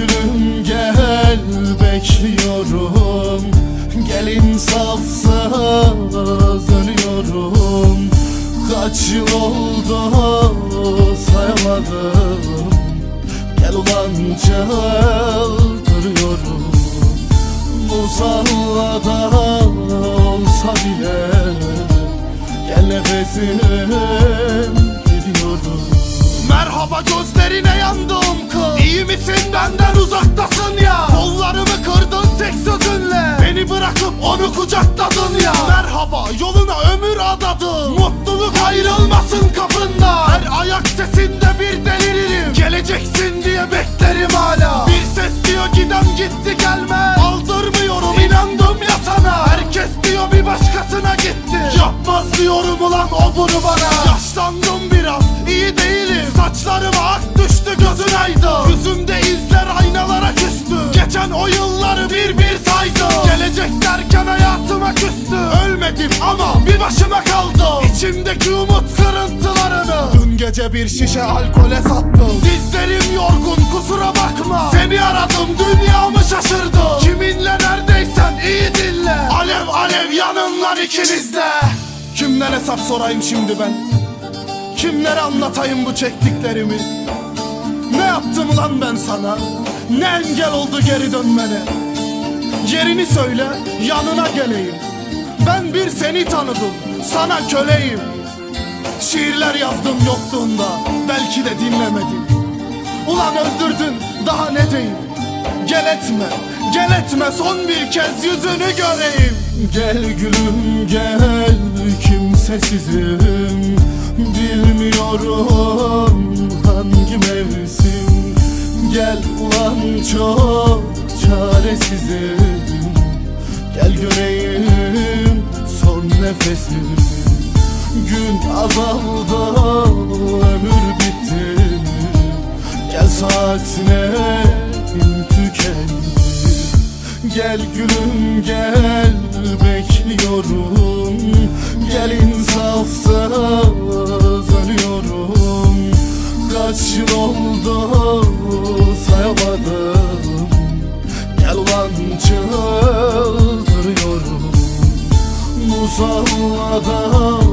gülüm gel, bekliyorum. Gel insafsız ölüyorum. Kaç yıl oldu sayamadım. Gel ulan çıldırıyorum. Musallada olsa bile gel nefesim gidiyorum. Merhaba gözlerine yandım kız. İyi misin, benden uzaktasın ya. Kollarımı kırdın tek sözünle. Beni bırakıp onu kucakladın ya. Merhaba yoluna ömür adadın. Mutluluk ayrılmasın kapında. Her ayak sesinde bir deliririm. Geleceksin diye beklerim hala. Bir ses diyor giden gitti gelme. Aldırmıyorum, inandım ya sana. Herkes diyor bir başkasına gitti. Yapmaz diyorum ulan o bunu bana. Yaşlandım biraz, iyi değilim. Saçlarıma ak düştü, gözün aydın. Yüzümde izler aynalara küstü. Geçen o yılları bir bir saydım. Gelecek derken hayatıma küstü. Ölmedim ama bir başıma kaldım. İçimdeki umut kırıntılarını dün gece bir şişe alkole sattım. Dizlerim yorgun kusura bakma. Seni aradım, dünyamı şaşırdım. Kiminle neredeysen iyi dinle. Alev alev yanın lan ikiniz de. Kimden hesap sorayım şimdi ben? Kimlere anlatayım bu çektiklerimi? Ne yaptım lan ben sana? Ne engel oldu geri dönmene? Yerini söyle, yanına geleyim. Ben bir seni tanıdım, sana köleyim. Şiirler yazdım yokluğunda, belki de dinlemedin. Ulan öldürdün, daha ne diyeyim? Gel etme, gel etme, son bir kez yüzünü göreyim. Gel gülüm gel, kimsesizim. Bilmiyorum hangi mevsim. Gel ulan çok çaresizim. Gel göreyim son nefesim. Gün azaldı, ömür bitti. Gel saatine tükendi. Gel gülüm gel, bekliyorum. Gel insafsız ölüyorum. Kaç yıl oldu sayamadım. Gel ulan çıldırıyorum. Musallada